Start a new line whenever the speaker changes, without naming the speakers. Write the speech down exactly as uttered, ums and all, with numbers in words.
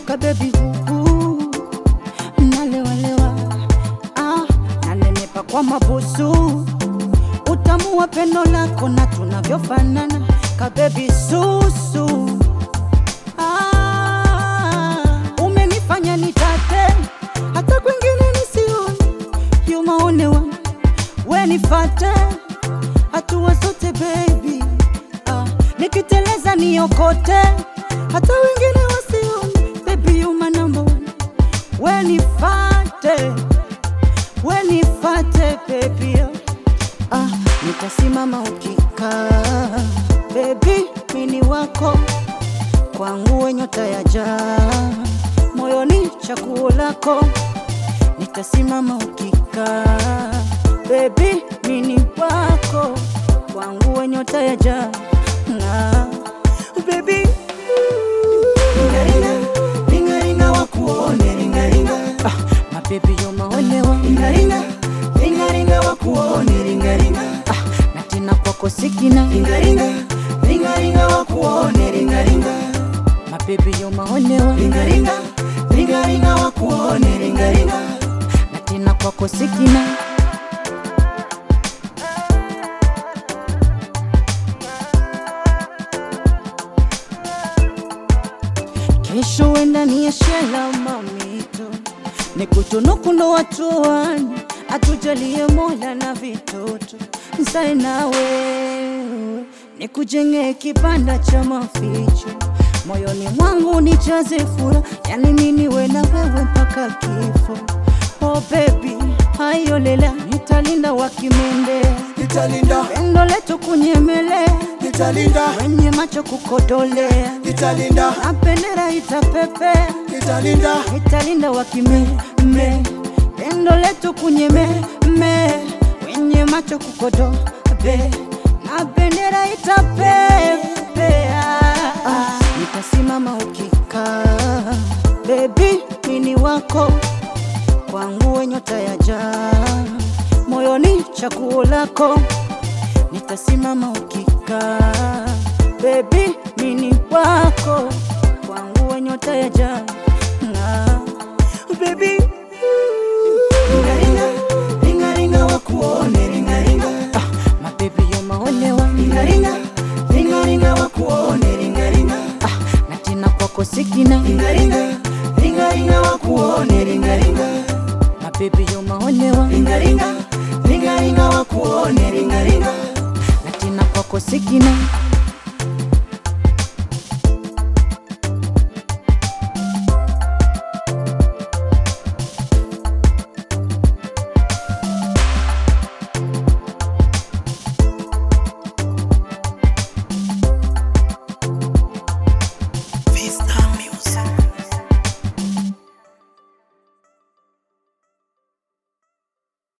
kabebi huku nalewa lewa, ah, nanenepa kwa mabusu. Utamu wa pendo lako na tunavyofanana, kabebi susu. Ah, umenifanya nitate hata kwingine nisione. You my only one, we nifate hatua zote baby. Ah, nikiteleza niokote hata wengine wasione. Baby you my number one, we nifate, we nifate baby. Ah, nitasimama ukikaa baby, mini wako kwangu we nyota ya jaa, moyoni chaguo lako. Nitasimama ukikaa baby, mini wako kwangu we nyota ya jaa, ah, baby.
Ringaringa, ringaringa wakuone ringaringa.
Ah, my baby you're my only one.
Ringaringa, ringaringa wakuone ringaringa.
Ah, na tena kwako sikina.
Ringaringa, ringaringa wakuone ringaringa.
My baby you're my only one.
Ringaringa, ringaringa wakuone ringaringa.
Na tena kwako sikina. Kesho wenda ni shela mamito, nikutunuku ndo watu wani, atujalie Mola na vitoto. Nsae na wewe nikujenge kibanda cha maficho, moyoni mwangu nijaze furaha, yani mimi niwe na wewe mpaka kifo. Oh baby hayo lela, nitalinda wakimende,
Nitalinda,
pendo letu kunyemelea,
nitalinda,
wenye macho kukodolea,
nitalinda,
na bendera itapepea,
nitalinda,
nitalinda wakime me, pendo letu kunyeme me, wenye macho kukodo be, na bendera itapepea. Ah, nitasimama ukikaa baby, mini wako kwangu we nyota ya jaa, moyoni chaguo lako. Nitasimama ukikaa baby, mini wako kwangu we nyota ya jaa, ah, baby.
Ringaringa, ringaringa wakuone ringaringa.
Ah, my baby you're my only one.
Ringaringa, ringaringa wakuone ringaringa.
Ah, na tena kwako sikina.
Ringaringa, ringaringa wakuone ringaringa.
My baby you're my only one.
Ringaringa, ringaringa wakuone ringaringa.
Na tena kwako sikina.